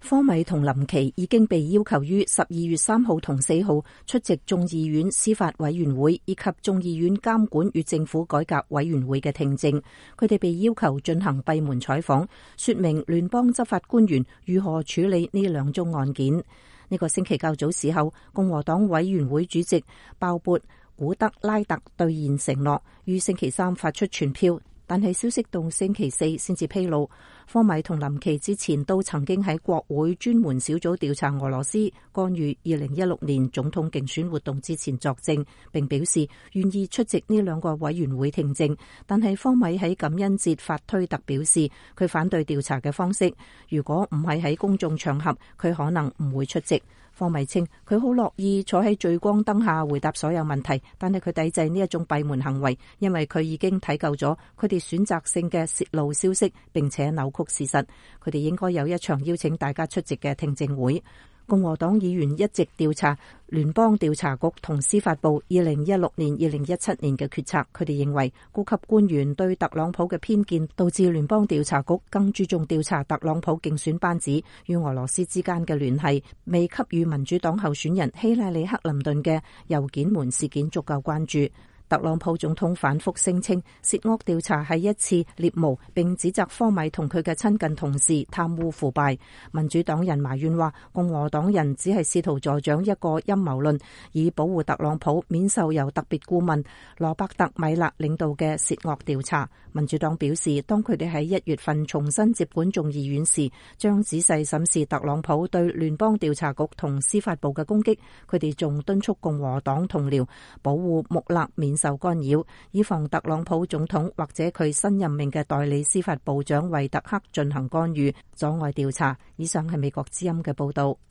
科米同林奇已經被要求於12月3號同4號出席眾議院司法委員會以及眾議院監管與政府改革委員會嘅聽證。佢哋被要求進行閉門採訪，說明聯邦執法官員如何處理呢兩宗案件。呢個星期較早時候，共和黨委員會主席鮑勃古德拉特兌現承諾，於星期三發出傳票。但係消息到星期四先至披露，科米同林奇之前都曾經喺國會專門小組調查俄羅斯干預2016年總統競選活動之前作證，並表示願意出席呢兩個委員會聽證。但係科米喺感恩節發推特表示，佢反對調查嘅方式，如果唔係喺公眾場合，佢可能唔會出席。科米稱佢好樂意坐喺聚光燈下回答所有問題，但係佢抵制呢一種閉門行為，因為佢已經睇夠咗佢哋選擇性嘅洩露消息，並且扭曲事實。佢哋應該有一場邀請大家出席嘅聽證會。共和黨議員一直調查聯邦調查局同司法部2016年、2017年嘅決策。佢哋認為高級官員對特朗普嘅偏見導致聯邦調查局更注重調查特朗普競選班子與俄羅斯之間嘅聯繫，未給予民主黨候選人希拉里克林頓嘅郵件門事件足夠關注。特朗普總統反覆聲稱涉惡調查係一次獵巫，並指責科米同佢嘅親近同事貪污腐敗。民主黨人埋怨話，共和黨人只係試圖助長一個陰謀論，以保護特朗普免受由特別顧問羅伯特米勒領導嘅涉惡調查。民主黨表示，當佢哋喺1月份重新接管眾議院時，將仔細審視特朗普對聯邦調查局同司法部嘅攻擊。佢哋仲敦促共和黨同僚保護穆勒免受干擾，以防特朗普總統或者佢新任命嘅代理司法部長惠特克進行干預，阻礙調查。以上係美國之音嘅報道。